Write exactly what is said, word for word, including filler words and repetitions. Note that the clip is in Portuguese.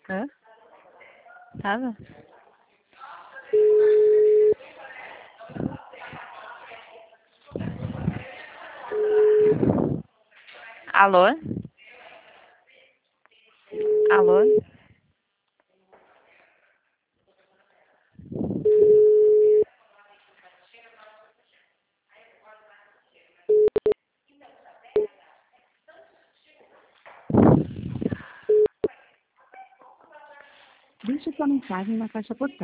Hã? Tava? Alô? Alô? Deixe sua mensagem na caixa postal.